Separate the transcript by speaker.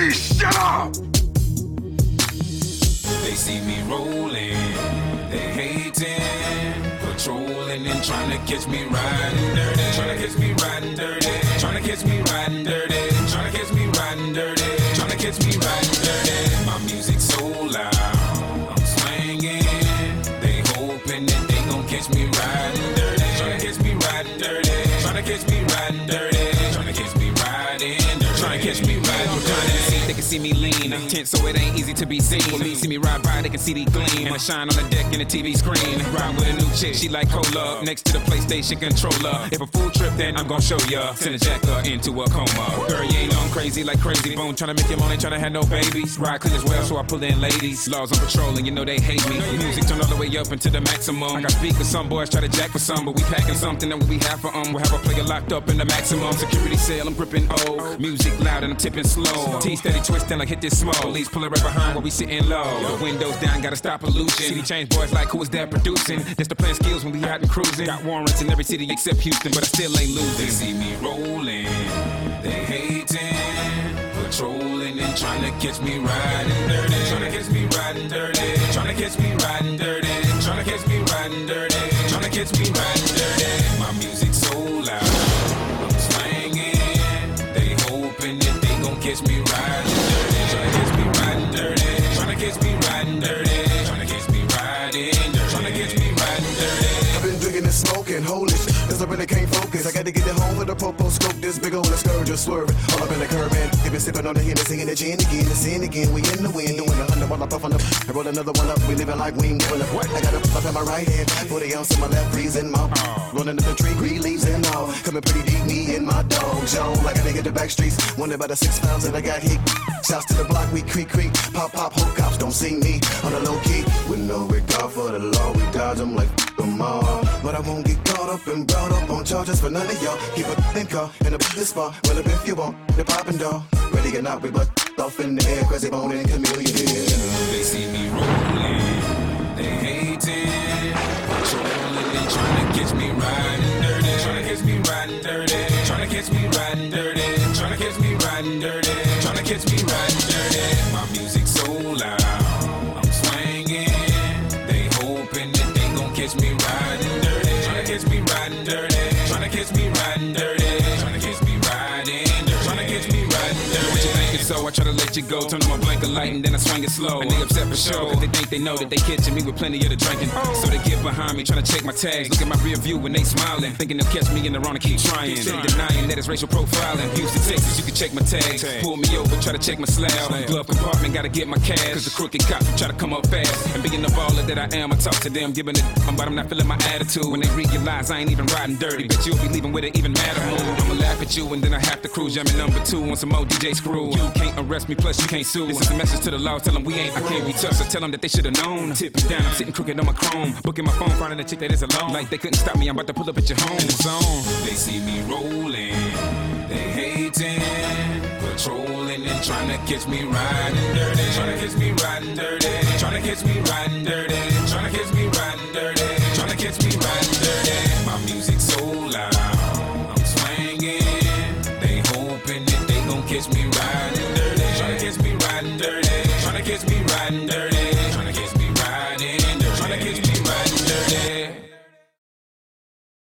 Speaker 1: Please shut up!
Speaker 2: They see me rolling, they hating, patrolling and trying to catch me riding dirty, trying to catch me riding dirty, trying to catch me riding dirty, trying to catch me riding dirty, trying to catch me riding dirty. My music's so loud, I'm swinging, they hoping that they gon' catch me riding dirty, trying to catch me riding dirty, trying to catch me riding dirty, trying to catch me riding dirty, trying to catch me riding dirty. They can see me lean, tense so it ain't easy to be seen. When me see me ride by, they can see the gleam. And I shine on the deck in the TV screen. Ride with a new chick, she like cola. Next to the PlayStation controller. If a full trip, then I'm gon' show ya. Send a jacker into a coma. Girl, you ain't on crazy like Crazy Bone. Tryna make your money, tryna have no babies. Ride clean as well, so I pull in ladies. Laws on patrol, and you know they hate me. Music turned all the way up into the maximum. I got speakers, some boys try to jack for some, but we packing something that we have for We'll have a player locked up in the maximum. Security cell, I'm gripping O. Music loud and I'm tipping slow. T steady twisting like hit this smoke. Police pulling right behind while we sitting low. The windows down, gotta stop pollution. City change boys like who is that producing? That's the plan skills when we out and cruising. Got warrants in every city except Houston, but I still ain't losing. They see me rolling, they hating, patrolling and trying to catch me riding dirty, trying to catch me riding dirty, trying to catch me riding dirty, trying to catch me riding dirty, trying to catch me riding dirty. My music's so loud, I'm swinging, they hoping that they gon' catch me riding dirty, trying to catch me riding dirty, trying to catch me riding dirty, trying to catch me riding dirty, trying to catch me riding dirty.
Speaker 3: I've been drinking and smoking, holy shit, cause I really can't focus. I got to get it home with a popo scope, this big old scourge just swerving. All up in the curb, man. They been sipping on the Hennessy and the gin again, the sin again. We in the wind, doing 100 while I puff on the. I roll another one up, we living like we ain't giving up. I got a puff in my right hand, 40 ounce in my left, freezing my. Rolling up the tree, green leaves and all. Coming pretty deep, me and my dog, Joe. Like a nigga the back streets, wonder about the 6 pounds that I got hit. Shouts to the block, we creak, pop, hope cops don't see me on the low key. With no regard for the law, we dodge them like them all. But I won't get caught up and brought up on charges for none of y'all. Keep a thin car in a this spot. Well, if you want, the poppin' dog. Ready or not, we butt off in the air, cause they bone and chameleon here.
Speaker 2: They see me rolling, they hating, patrolling and trying to catch me riding dirty, trying to catch me riding dirty, trying to catch me riding dirty, trying to catch me riding dirty, trying to catch me riding dirty. My music's so loud, I'm swinging, they hoping that they gon' catch me riding dirty, trying to catch me riding dirty, trying to catch me riding dirty, trying to catch me riding dirty, trying to catch me riding dirty. What you thinking? So I try to let you go, turn on my blanket light and then I swing it slow. And they upset for sure, cause they think they know that they catching me with plenty of the drinking. So they get behind me, trying to check my tags, look at my rear view when they smiling, thinking they'll catch me in the wrong and keep trying. They denying that it's racial profiling. Houston, Texas, you can check my tags. Pull me over, try to check my slab. Glove compartment, gotta get my cash, cause the crooked cops will try to come up fast. And being the baller that I am, I talk to them, giving it, but I'm not feeling my attitude. When they realize I ain't even riding dirty, bet you'll be leaving with an even madder mood. I'ma laugh at you and then I have to cruise. Jamming number 2 on some more DJ screw. You can't arrest me, plus you can't sue. This is a message to the law, tell them we ain't, I can't be touched. So tell them that they should've known. Tip me down, I'm sitting crooked on my chrome. Booking my phone, finding a chick that is alone. Like they couldn't stop me, I'm about to pull up at your home. In the zone. They see me rolling, they hating, patrolling and trying to catch me riding dirty, trying to catch me riding dirty, trying to catch me riding dirty,